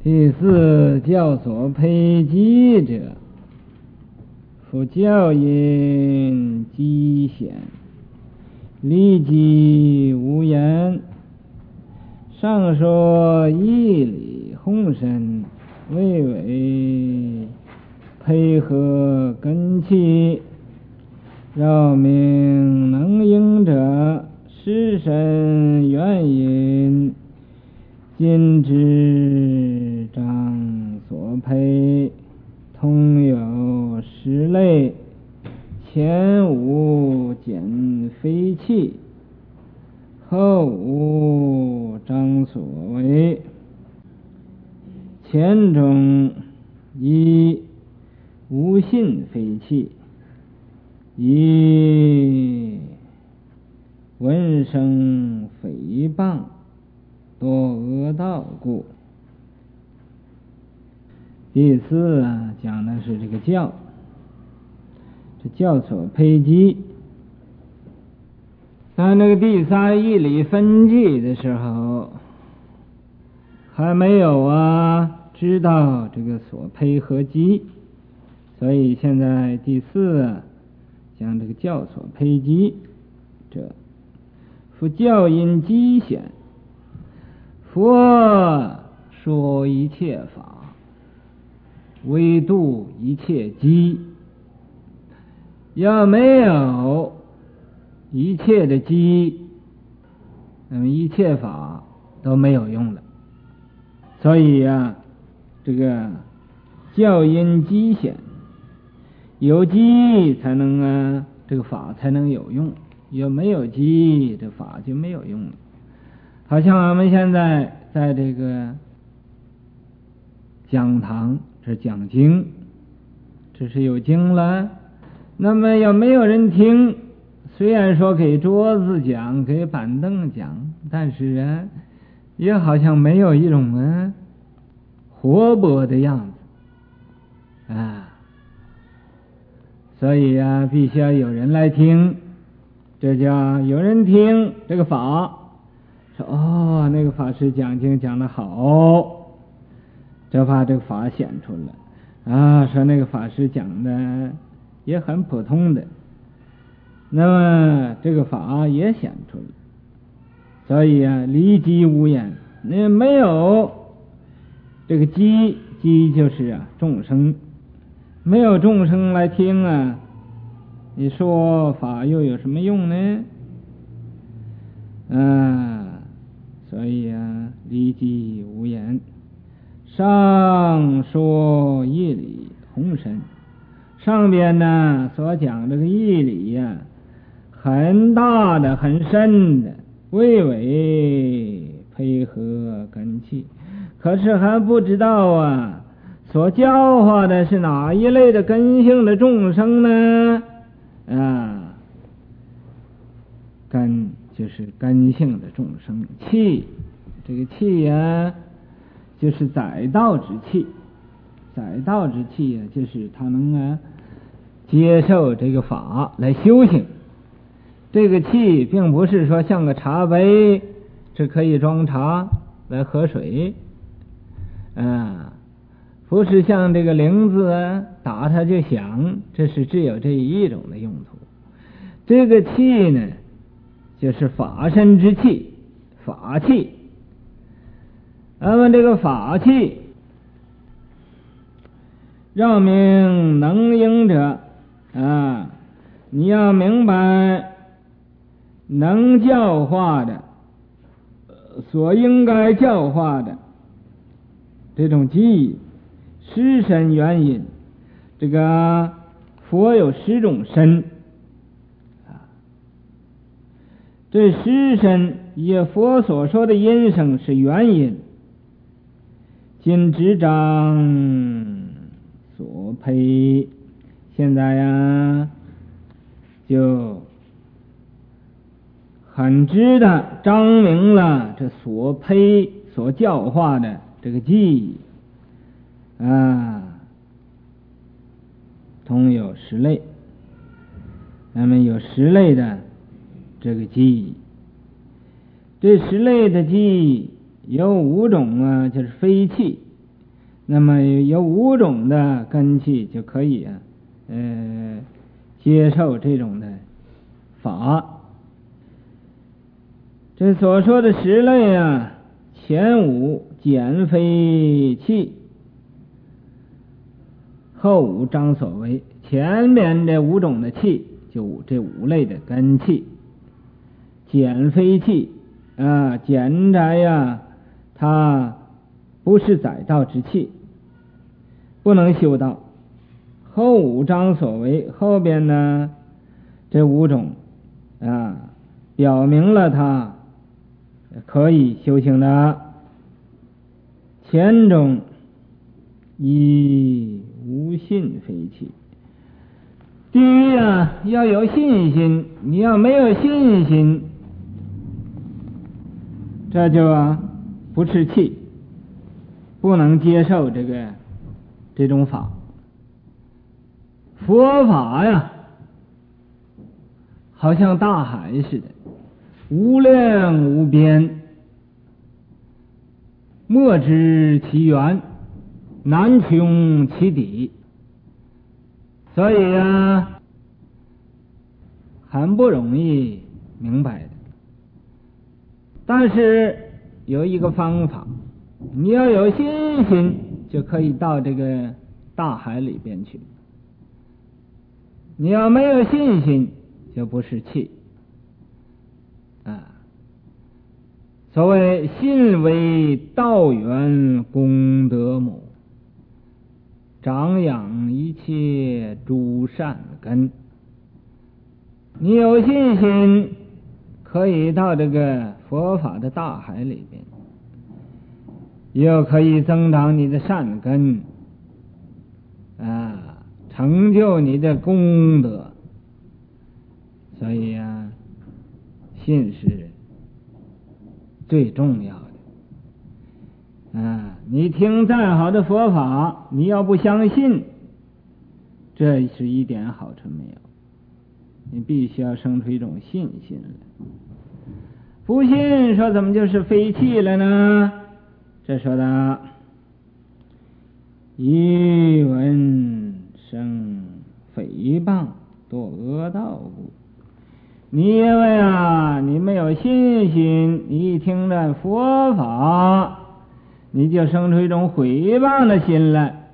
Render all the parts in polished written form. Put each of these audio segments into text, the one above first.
第四，教所胚机者，夫教因机显，立机无言。上说义理宏深，谓为配合根器。绕命能应者，失身原因，今之章所配，通有十类，前无减非器，后无章所为。前中一无信非器，一闻声诽谤，多恶道故。第四讲的是这个教，这教所胚机。在那个第三义理分际的时候，还没有知道这个所胚和机，所以现在第四讲这个教所胚机者，夫教因机显。佛说一切法，唯度一切机。要没有一切的机，那么一切法都没有用了。所以这个教因机显，有机才能这个法才能有用，有没有机，这法就没有用了。好像我们现在在这个讲堂这讲经，这是有经了，那么要没有人听，虽然说给桌子讲，给板凳讲，但是也好像没有一种活泼的样子所以必须要有人来听，这叫有人听这个法，说那个法师讲经讲得好，这把这个法显出来说那个法师讲的也很普通的，那么这个法也显出来。所以离机无言，那没有这个机就是众生，没有众生来听你说法又有什么用呢？所以离机无言。上说义理宏深，上边所讲这个义理很大的很深的，谓为配合根器。可是还不知道所教化的是哪一类的根性的众生呢？根就是根性的众生，器这个器就是载道之器，载道之器就是他能接受这个法来修行。这个器并不是说像个茶杯，是可以装茶来喝水不是像这个铃子打它就响，这是只有这一种的用途。这个器呢，就是法身之器，法器。那么这个法器，绕命能应者你要明白能教化的，所应该教化的这种机，十身原因。这个佛有10种身这十身以佛所说的音声是原因，今执章所胚。现在就很知的彰明了这所胚所教化的这个记通有10类，那么有10类的这个记忆，这10类的记忆有5种就是非气， 那么有5种的根器就可以接受这种的法。这所说的10类啊，前5减非气，后5张所为。前面这5种的气，就这5类的根器。减非气减宅呀，它不是载道之气，不能修道。后5张所为，后边呢这5种表明了它可以修行的。前种以无信非气。第一要有信心，你要没有信心，这就不是气，不能接受这种法。佛法呀，好像大海似的，无量无边，莫知其源，难穷其底，所以很不容易明白的。但是有一个方法，你要有信心，就可以到这个大海里边去。你要没有信心，就不是气所谓信为道源功德母，长养一切诸善根。你有信心，可以到这个佛法的大海里边，又可以增长你的善根成就你的功德。所以信是最重要的你听再好的佛法，你要不相信，这是一点好处没有。你必须要生出一种信心来。不信说怎么就是非气了呢？这说的一闻生诽谤堕恶道故。你因为你没有信心，你一听了佛法，你就生出一种诽谤的心来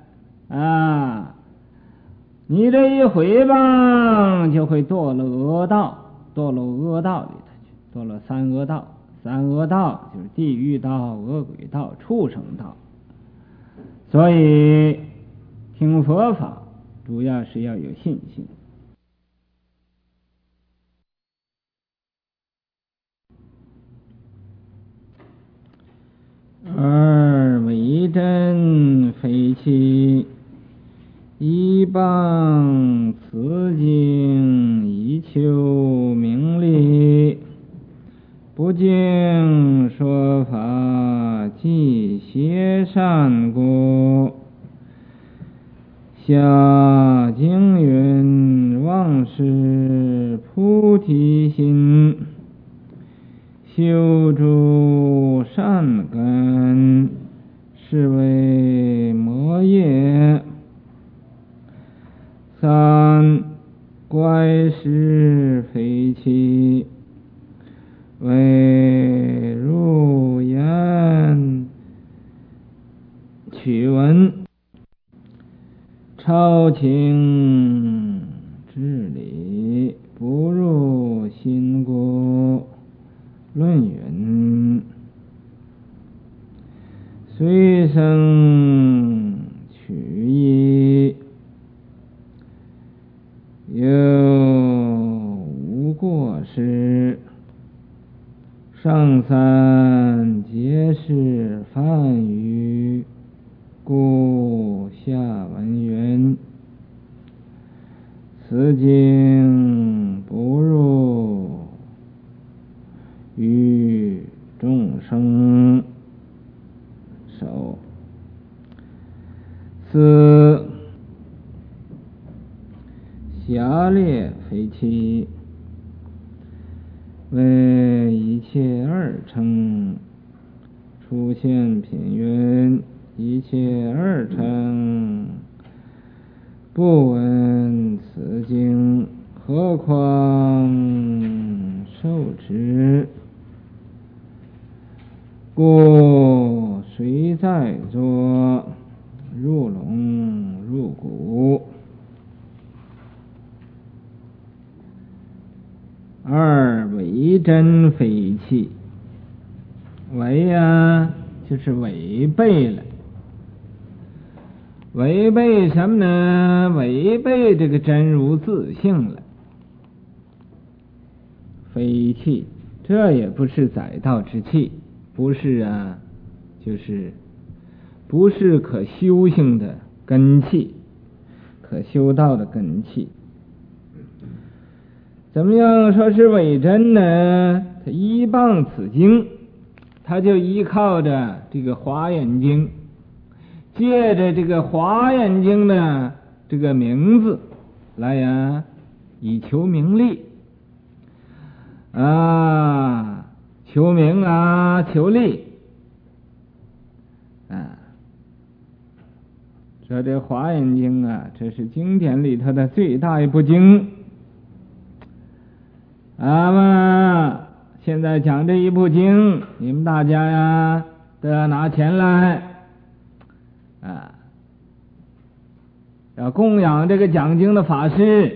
你这一诽谤，就会堕落恶道，堕落恶道里头去，堕落3恶道。3恶道就是地狱道、恶鬼道、畜生道。所以听佛法主要是要有信心。2为真非气，一谤此经，以求名利，不敬说法，即邪善果。下经云：忘失菩提心，修诸善根，是为魔业。3怪事非气，为入言取闻，超情至理，不入心故。论云：虽生取义，又无过失，上三皆是梵语，故下文云：此经不入于众生手。4狭劣非气，为一切2乘出现品云： 一切二乘不闻此经，何况受持？故虽在座，入龙入骨。二违真非气，违就是违背了。违背什么呢？违背这个真如自性了。非气，这也不是载道之气，不是就是不是可修行的根气，可修道的根气。怎么样说是伪真呢？他依傍此经，他就依靠着这个华严经，借着这个华严经的这个名字来以求名利求名求利说这华严经这是经典里头的最大一部经。现在讲这一部经，你们大家都要拿钱来要供养这个讲经的法师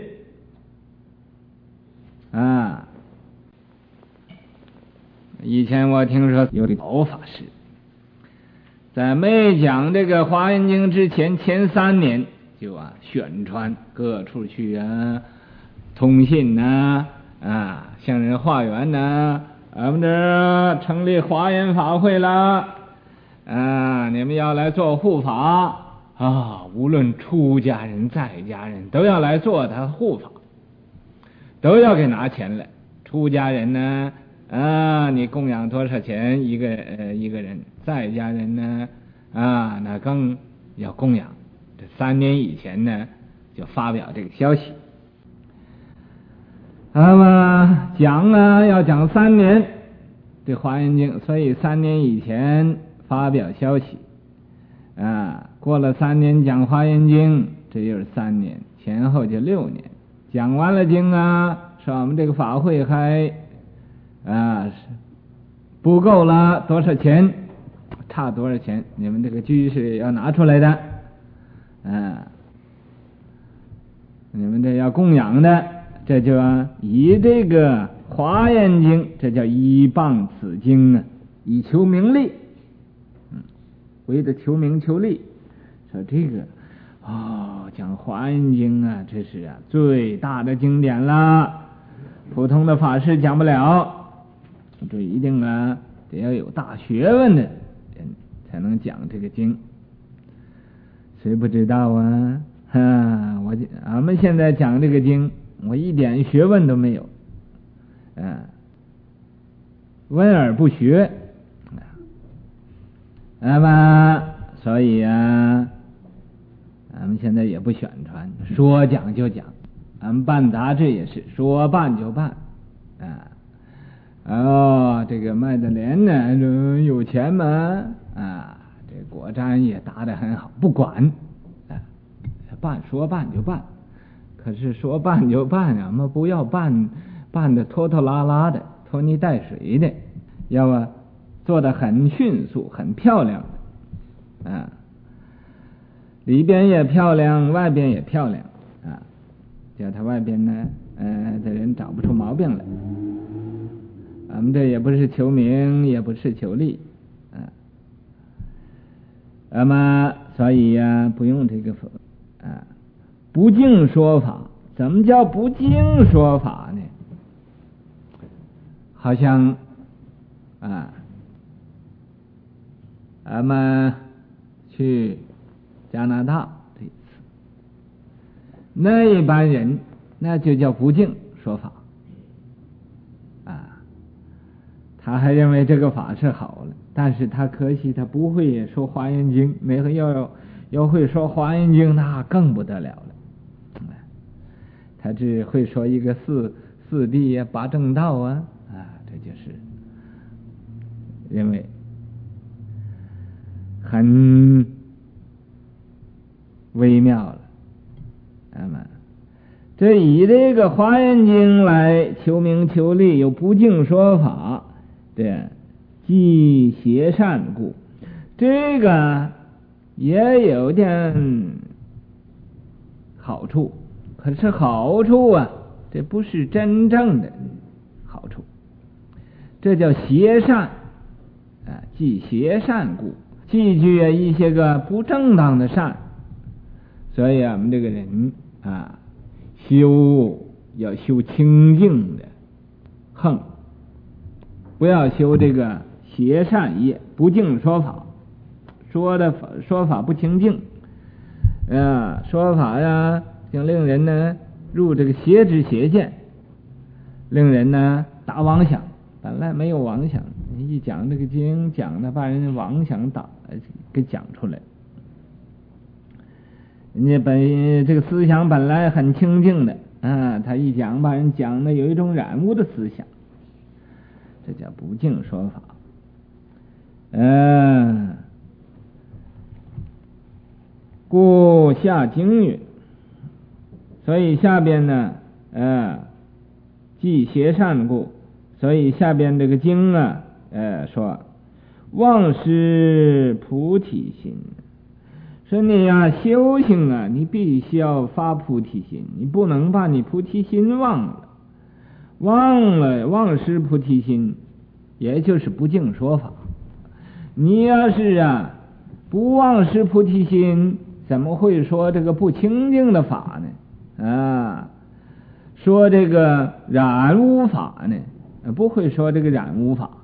以前我听说有个老法师，在没讲这个华严经之前3年就宣传各处去通信向人化缘我们这成立华严法会了你们要来做护法无论出家人在家人都要来做他护法，都要给拿钱来。出家人呢你供养多少钱一个人，在家人呢那更要供养。这3年以前呢就发表这个消息。讲要讲3年这华严经，所以3年以前发表消息过了3年讲华严经，这就是3年，前后就6年。讲完了经说我们这个法会还不够了多少钱，差多少钱，你们这个居士要拿出来的你们这要供养的，这就以这个华严经，这叫依傍此经以求名利为了求名求利。说这个讲华严经这是最大的经典了，普通的法师讲不了，这一定得要有大学问的人才能讲这个经。谁不知道俺们现在讲这个经，我一点学问都没有闻而不学所以俺们现在也不宣传，说讲就讲。俺们办杂志也是说办就办这个麦德莲呢有钱吗这果瞻也答得很好，不管说办就办。可是说办就办俺们不要办得拖拖拉拉的，拖泥带水的，要做得很迅速很漂亮的里边也漂亮，外边也漂亮叫他外边呢的人找不出毛病来。俺们这也不是求名，也不是求利所以不用这个不净说法。怎么叫不净说法呢？好像俺们去加拿大这一次，那一般人那就叫不净说法他还认为这个法是好了，但是他可惜他不会说华严经，那个要会说华严经那更不得了了他只会说一个四谛八正道这就是认为很微妙了。那么这以这个华严经来求名求利，有不净说法，这即邪善故，这个也有点好处，可是好处啊，这不是真正的好处，这叫邪善啊，即邪善故，记据啊一些个不正当的善。所以我们这个人啊，要修清净的横，不要修这个邪善业，不净说法，说法不清净说法呀，就令人呢入这个邪知邪见，令人呢打妄想，本来没有妄想，一讲这个经讲的把人妄想给讲出来。人家这个思想本来很清净的他一讲把人讲的有一种染污的思想，这叫不净说法。故下经曰，所以下边呢即邪善故，所以下边这个经说忘失菩提心，说你修行你必须要发菩提心，你不能把你菩提心忘失菩提心，也就是不净说法。你要是不忘失菩提心，怎么会说这个不清净的法呢？说这个染污法呢？不会说这个染污法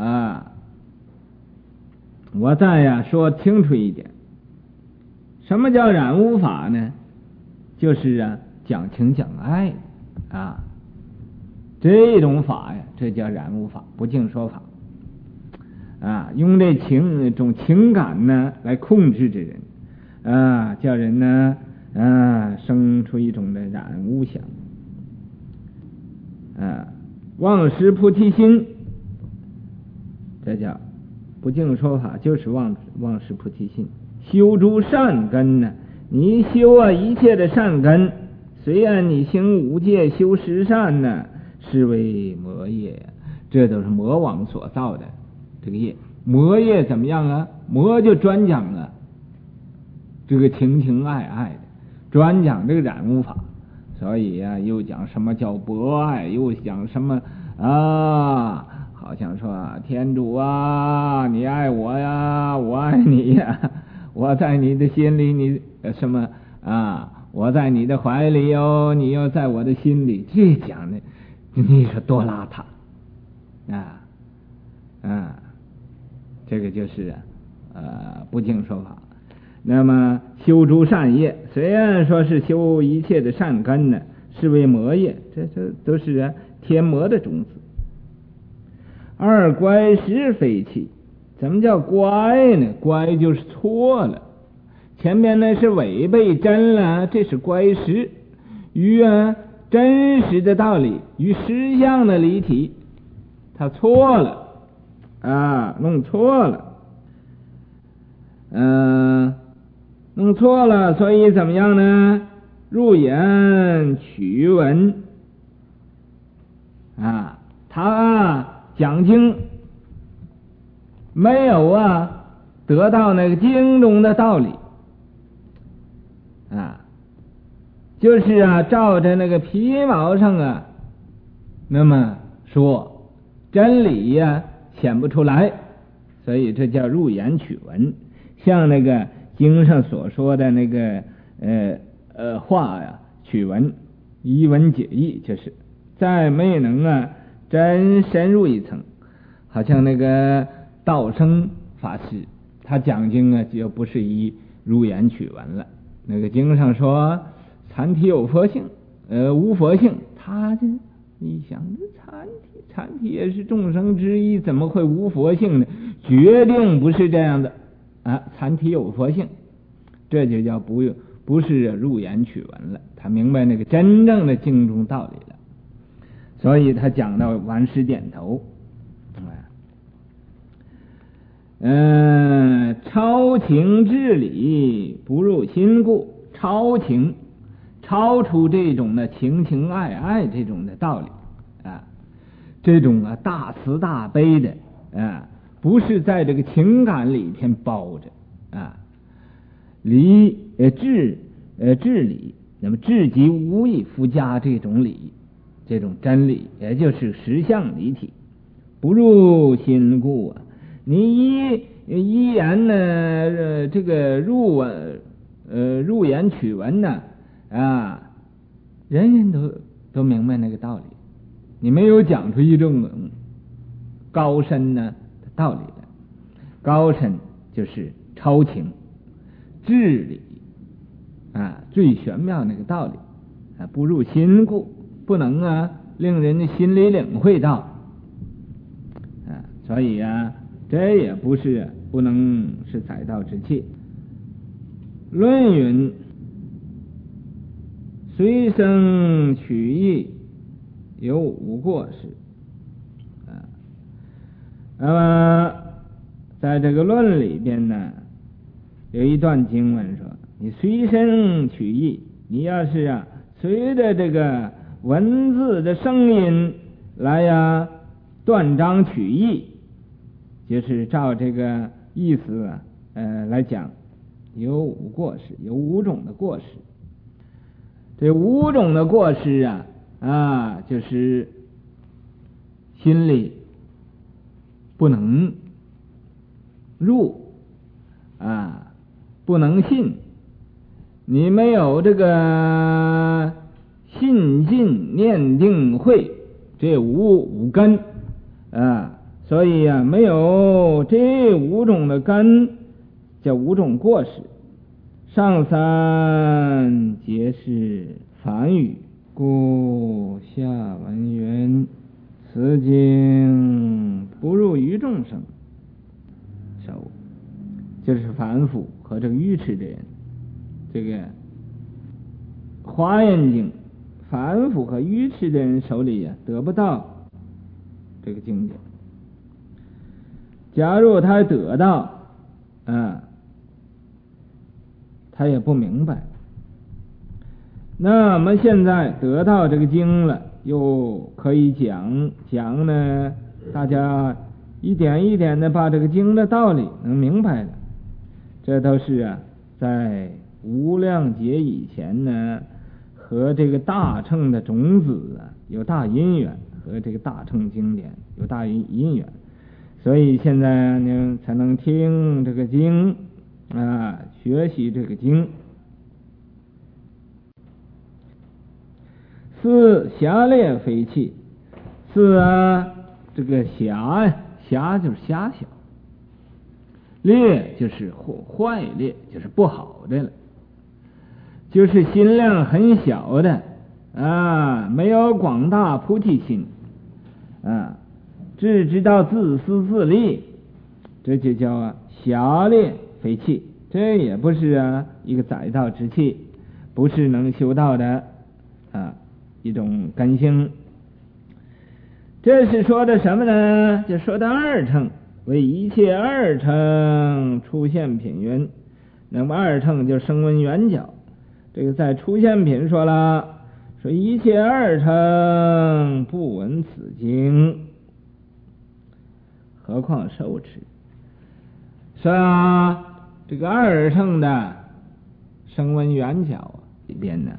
我再说清楚一点，什么叫染污法呢？就是讲情讲爱这种法这叫染污法，不净说法用这种情感呢来控制这人叫人呢生出一种的染污想忘失菩提心，这叫不净说法，就是忘失菩提心。修诸善根呢，你修一切的善根，虽然你行五戒修十善呢，是为魔业，这都是魔王所造的这个业。魔业怎么样魔就专讲这个情爱的，专讲这个染污法，所以又讲什么叫博爱，又讲什么好像说天主你爱我呀，我爱你呀，我在你的心里，你什么我在你的怀里哟，你又在我的心里，这讲的你说多邋遢这个就是不净说法。那么修诸善业，虽然说是修一切的善根呢，是为魔业，这都是天魔的种子。二乖失非气，怎么叫乖呢？乖就是错了，前面呢是违背真了，这是乖失，与真实的道理与实相的离体，他错了弄错了弄错了，所以怎么样呢？入言取文他讲经没有得到那个经中的道理就是照着那个皮毛上那么说真理显不出来，所以这叫入言取文。像那个经上所说的那个话取文，以文解义，就是再没能真深入一层。好像那个道生法师，他讲经就不是以入言取文了。那个经上说残体有佛性无佛性，他这你想残体也是众生之一，怎么会无佛性呢？决定不是这样的残体有佛性，这就叫不是入言取文了。他明白那个真正的经中道理了，所以他讲到完事点头超超情至理，不入心故。超情，超出这种的情情爱爱这种的道理啊，这种大慈大悲的啊，不是在这个情感里边包着啊。至理，那么至极无以复加这种理，这种真理，也就是实相离体，不入心故啊。你一言呢，这个入言取文呢啊，人人都明白那个道理，你没有讲出一种高深呢的道理来。高深就是超情至理啊，最玄妙那个道理啊，不入心故，不能令人心里领会到啊，所以这也不能是载道之器。论云：随声取义，有五过失啊。那么在这个论里边呢，有一段经文说，你随声取义，你要是随着这个文字的声音来断章取义，就是照这个意思来讲，有五过失，有五种的过失。这五种的过失就是心里不能入不能信，你没有这个信进念定慧这五根所以没有这五种的根，叫五种过失。上三皆是梵语，故下文云：此经不入于众生。就是凡夫和这个愚痴的人，这个华严经，凡夫和愚痴的人手里得不到这个经典。假如他得到他也不明白。那么现在得到这个经了，又可以讲呢，大家一点一点的把这个经的道理能明白了。这都是在无量劫以前呢，和这个大乘的种子有大因缘，和这个大乘经典有大因缘，所以现在呢才能听这个经学习这个经。四狭劣非气，这个狭就是狭小，劣就是坏劣，就是不好的了，就是心量很小的没有广大菩提心只知道自私自利，这就叫狭劣非气。这也不是一个载道之器，不是能修道的一种根性。这是说的什么呢？就说的二乘，为一切二乘出现品云。那么二乘就声闻缘觉，这个在出现品说了，说一切二乘不闻此经，何况受持。说这个二乘的声闻缘觉里边呢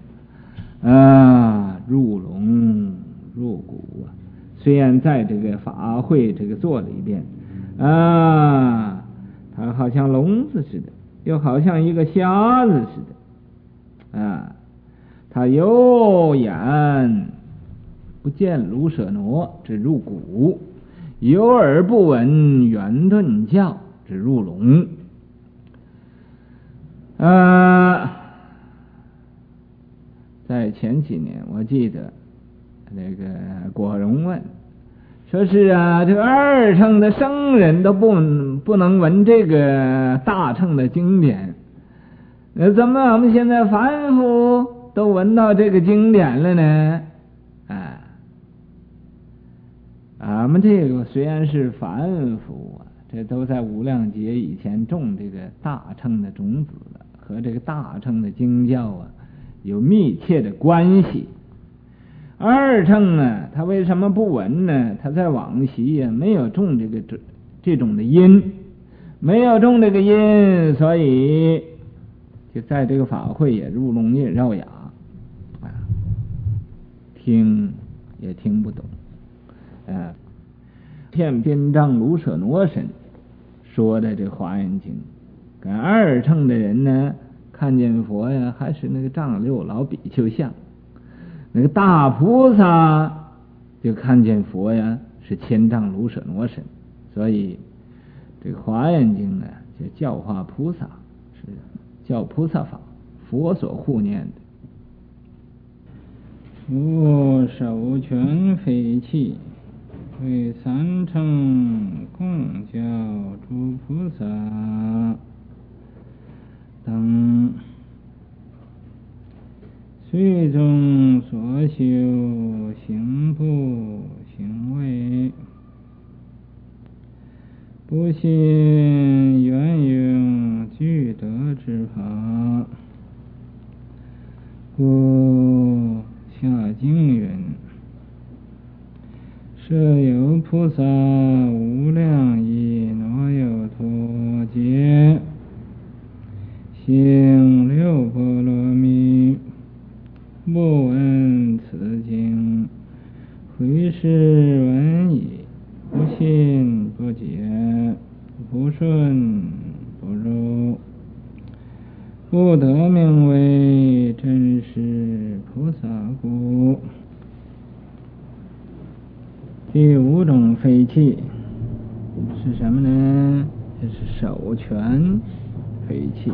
入龙入骨虽然在这个法会这个座里边它好像聋子似的，又好像一个瞎子似的他有眼不见卢舍那，这入骨；有耳不闻圆顿教，这入龙。在前几年我记得那个果荣问，说是这个二乘的圣人都不能闻这个大乘的经典，怎么我们现在凡夫都闻到这个经典了呢？俺们这个虽然是凡夫这都在无量劫以前种这个大乘的种子了，和这个大乘的经教啊有密切的关系。二乘呢，他为什么不闻呢？他在往昔呀没有种这种的因，没有种这个因，所以就在这个法会也入聋也绕哑啊，听也听不懂啊。片边藏卢舍罗神说的这华严经，跟二乘的人呢，看见佛呀，还是那个丈六老比丘像；那个大菩萨就看见佛呀，是千丈卢舍罗神。所以这个华严经呢，就教化菩萨，是教菩萨法，佛所护念的。手权非器，为三乘共教诸菩萨等随众所修行不行为，不信缘用具德之法，故下经云：设有菩萨无量亿若有脱劫，行六波罗蜜，不闻此经，回视闻已，不信不解，不顺不入，不得名为真实菩萨故。第五种非器是什么呢？就是手权非器。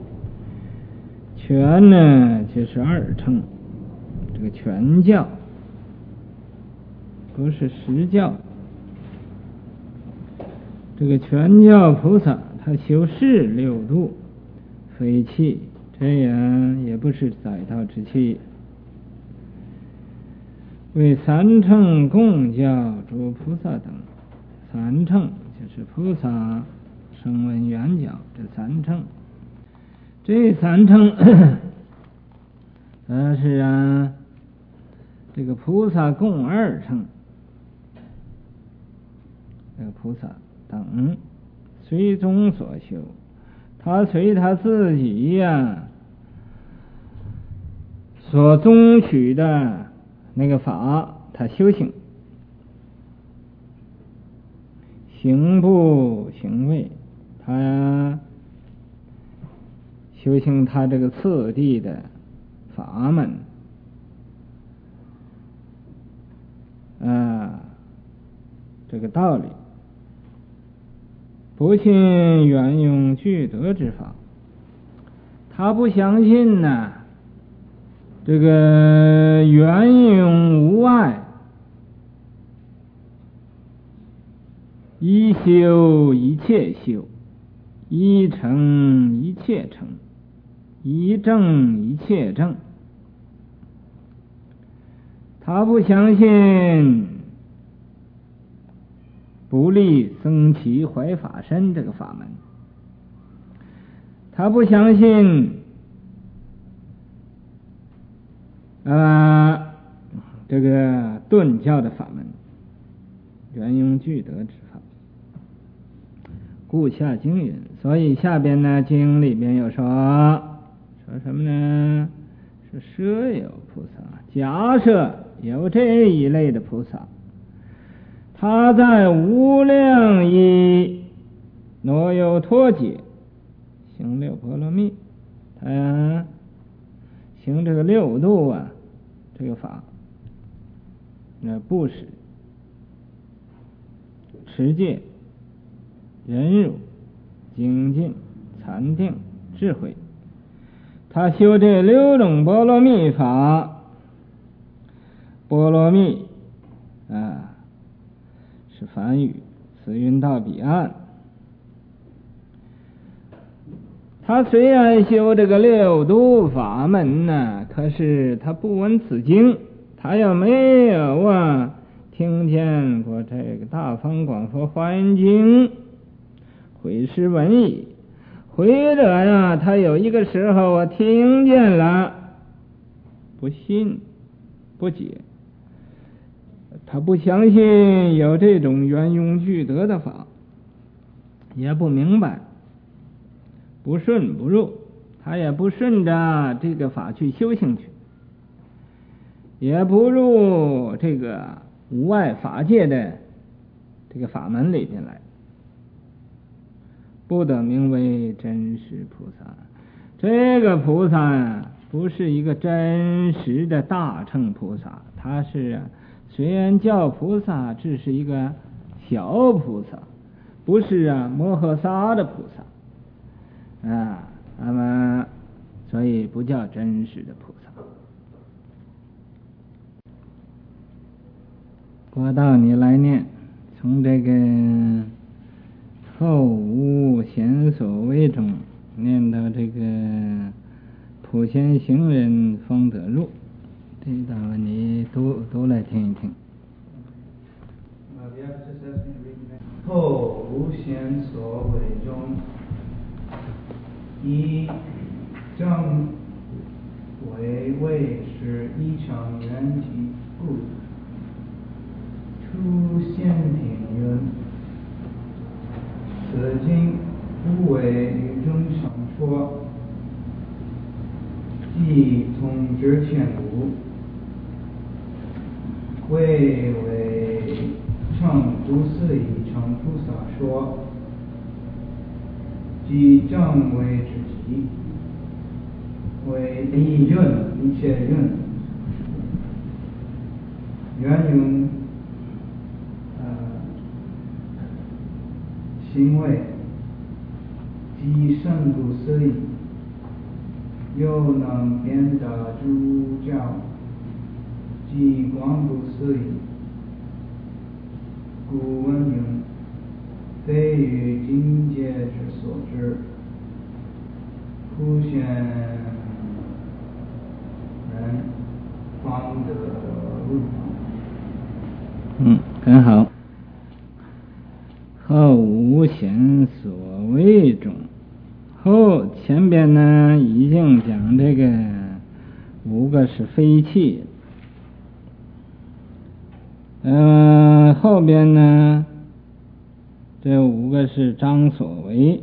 权呢，就是二乘，这个权教不是实教。这个权教菩萨他修誓六度非器，这样也不是载道之器。为三乘共教诸菩萨等，三乘就是菩萨、声闻、缘觉这三乘。这三乘是这个菩萨共二乘，这个菩萨等随众所修，他随他自己呀所宗取的那个法，他修行，行不行位，他修行他这个次第的法门这个道理，不信缘用具德之法，他不相信呢这个缘用无碍，一修一切修，一成一切成，一正一切正。他不相信不立僧祇怀法身这个法门，他不相信这个顿教的法门，缘用具德之法。故下经云，所以下边呢经里边有说什么呢？是设有菩萨，假设有这一类的菩萨，他在无量亿若有脱解，行六波罗蜜，他行这个六度这个法，布施、持戒、忍辱、精进、禅定、智慧，他修这六种波罗蜜法。波罗蜜是梵语，慈云到彼岸。他虽然修这个六度法门呢，可是他不闻此经，他又没有听见过这个大方广佛华严经， 会是闻矣。会者呀，他有一个时候我听见了，不信不解，他不相信有这种圆融具德的法，也不明白，不顺不入，他也不顺着这个法去修行去，也不入这个无外法界的这个法门里边来，不得名为真实菩萨。这个菩萨呀，不是一个真实的大乘菩萨，他是虽然叫菩萨，只是一个小菩萨，不是摩诃萨的菩萨那么所以不叫真实的菩萨。国道你来念，从这个后无显所谓中念到这个普贤行人方得入，这一段你都来听一听。 后无显所谓中，以正为是一场缘起故，出现品云：此经不为于众生说，即从之前无，为乘诸四以乘菩萨说，即正为之极，为一润一切润，圆融行为，即胜度四意，又能遍达诸教，即广度四意，故闻云：非于境界之所知，普贤人方得入。 很好。后无显所谓中，后前边呢已经讲这个五个是非气，后边呢这五个是彰所为，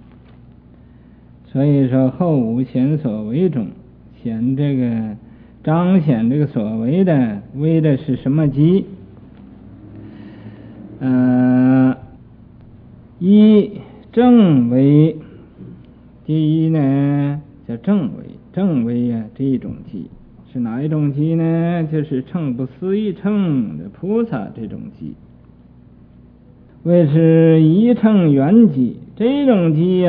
所以说后无显所为中，显这个彰显这个所为的，为的是什么机？一正为，第一呢叫正为，正为这一种机是哪一种机呢？就是乘不思议乘的菩萨这种机，为是一乘圆机，这种机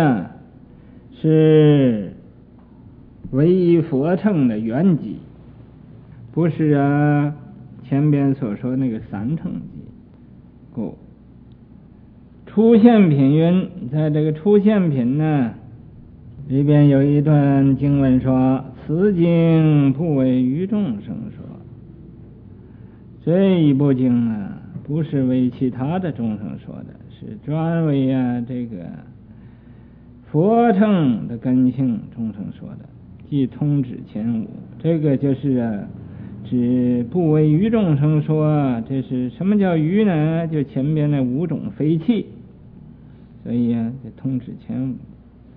是唯一佛乘的圆机，不是前边所说那个三乘机。出现品云，在这个出现品呢里边有一段经文说：此经不为于众生说。这一部经不是为其他的众生说的，是专为这个佛乘的根性众生说的，即通指前五。这个就是指不为于众生说，这是什么叫于呢？就前边的五种非气，所以就通指前五。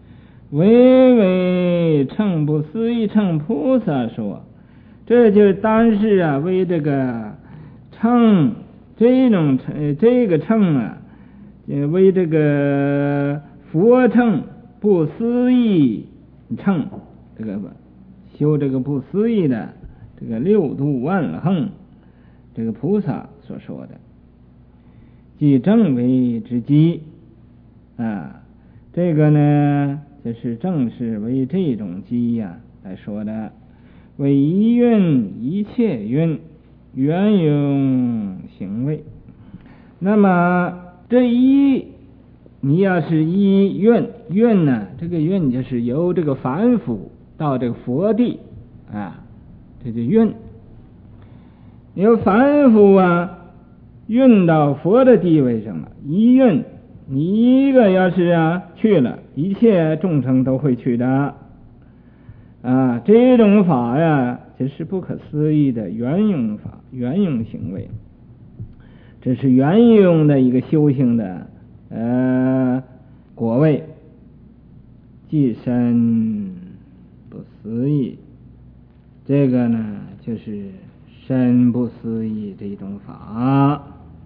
为乘不思议乘菩萨说，这就单是为这个乘这种这个乘为这个佛乘不思议乘，这个修这个不思议的这个六度万行这个菩萨所说的，即正为之机这个呢就是正是为这种机来说的，为一运一切运，圆融行为。那么这一你要是一运呢，这个运就是由这个凡夫到这个佛地这就运，由凡夫运到佛的地位上了，一运你一个要是去了，一切众生都会去的这种法呀，这是不可思议的圆融法，圆融行为，这是圆融的一个修行的果位，即深不思议。这个呢，就是深不思议这种法，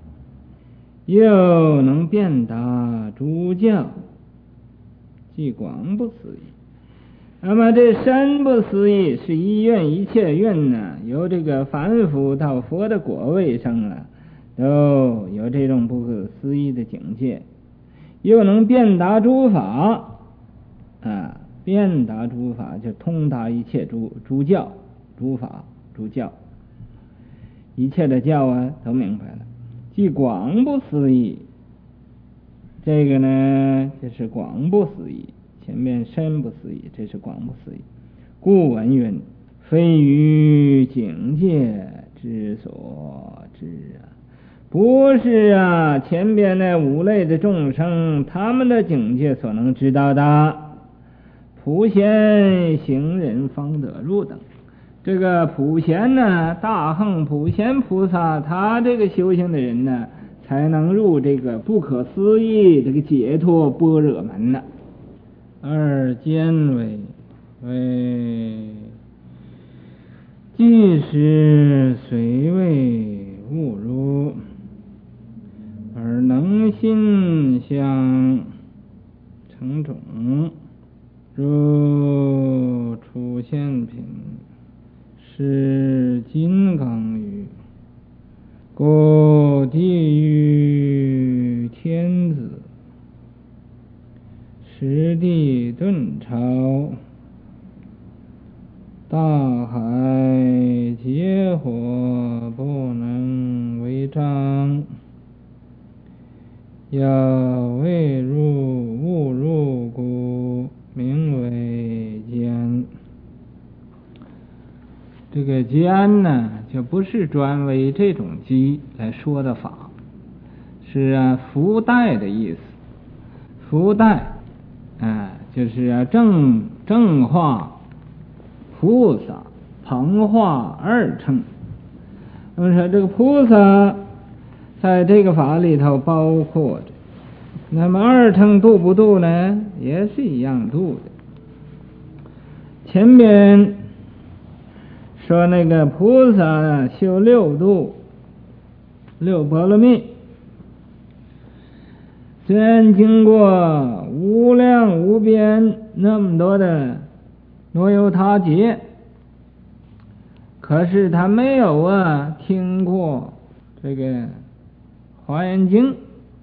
又能遍达诸教，即广不思议。那么这深不思议是一愿一切愿呢，由这个凡夫到佛的果位上都有这种不可思议的境界，又能遍达诸法遍达诸法就通达一切诸教、诸法、诸教，一切的教都明白了。即广不思议，这个呢就是广不思议，前面深不思议，这是广不思议。故闻云：非于境界之所知不是前边那五类的众生他们的境界所能知道的。普贤行人方得入等，这个普贤大横普贤菩萨，他这个修行的人才能入这个不可思议这个解脱般若门二坚为即使虽未悟入，而能心相成种，如出现品是金刚语，故地狱天子实地顿超，大海劫火不能为障，要未入误入故名为坚。这个坚就不是专为这种机来说的法，是福带的意思。福带就是正化菩萨、旁化二乘。那么说这个菩萨在这个法里头包括着，那么二乘度不度呢？也是一样度的。前边说那个菩萨修六度、六波罗蜜，虽然经过无量无边那么多的罗由他劫，可是他没有听过这个华严经，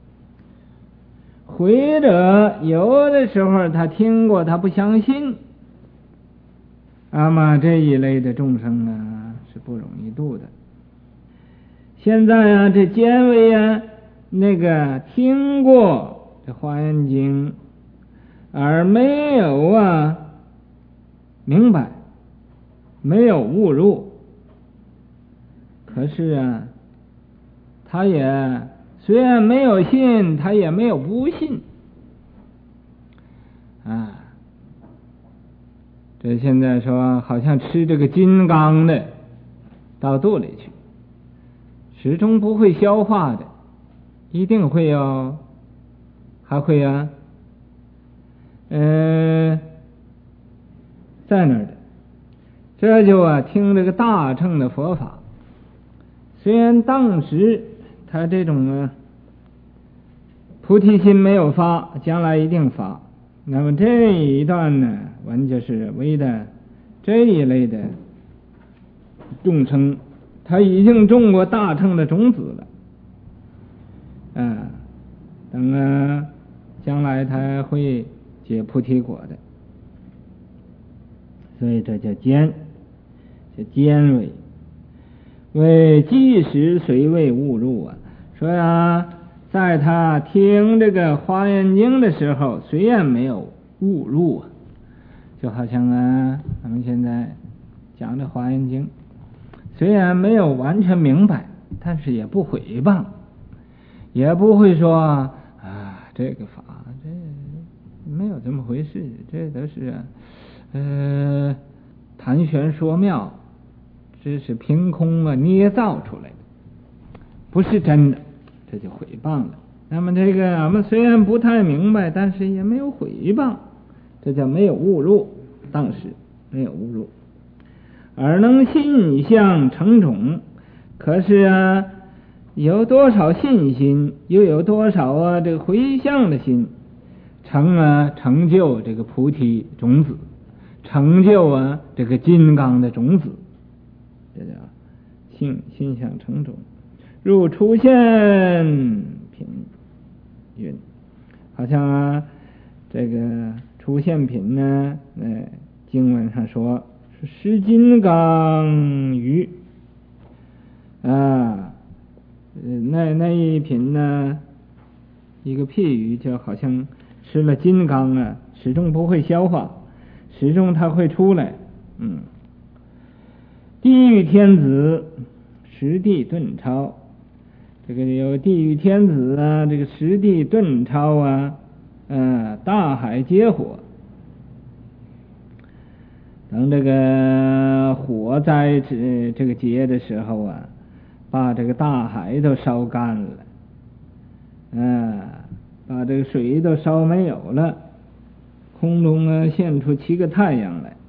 或者有的时候他听过他不相信，那么这一类的众生是不容易度的。现在这坚为那个听过这华严经而没有明白，没有悟入，可是他也虽然没有信，他也没有不信这现在说好像吃这个金刚的到肚里去，始终不会消化的，一定会还会在那儿的。这就听这个大乘的佛法，虽然当时他这种菩提心没有发，将来一定发。那么这一段完就是为的这一类的众生，他已经种过大乘的种子了等将来他会结菩提果的，所以这叫坚，叫坚为即使虽未悟入说在他听这个华严经的时候，虽然没有悟入就好像咱们现在讲的华严经，虽然没有完全明白，但是也不毁谤，也不会说这个法，这没有这么回事，这都是谈玄说妙，这是凭空捏造出来的，不是真的，这就毁谤了。那么这个俺们虽然不太明白，但是也没有毁谤，这叫没有误入，当时没有误入。而能信相成种，可是有多少信心，又有多少这个回向的心，成就这个菩提种子，成就这个金刚的种子，这叫心相成种。入出现品云，好像这个出现品呢，经文上说是失金刚鱼那一品呢，一个譬喻，就好像吃了金刚始终不会消化，始终它会出来。地狱天子实地顿超，这个有地狱天子这个实地顿超大海接火，等这个火灾这个劫的时候把这个大海都烧干了，把这个水都烧没有了，空中现出7个太阳来。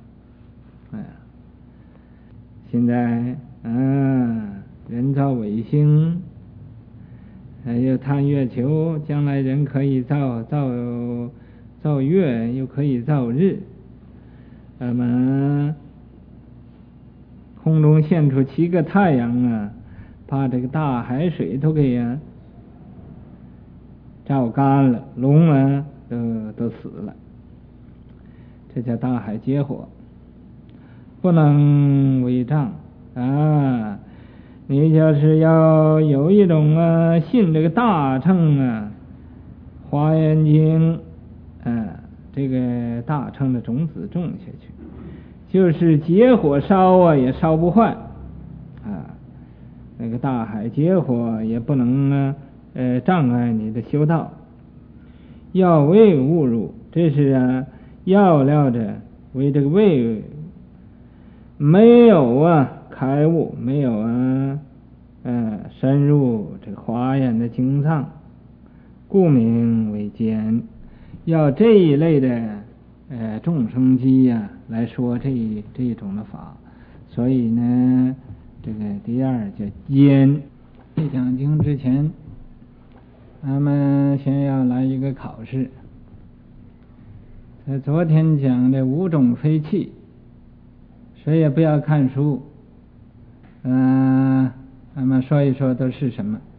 现在人造卫星，还有探月球，将来人可以造月，又可以造日。那么空中现出7个太阳把这个大海水都给照干了，龙都死了，这叫大海接火，不能违障你就是要有一种信这个大乘华严经这个大乘的种子种下去，就是结火烧也烧不坏那个大海结火也不能障碍你的修道。要为误入，这是要料着为这个为没有开悟，没有深入这个华严的经藏，故名为间。要这一类的众生机来说这种的法，所以呢这个第二叫间。讲经之前，咱们先要来一个考试。昨天讲的5种非气，谁也不要看书咱们说一说都是什么。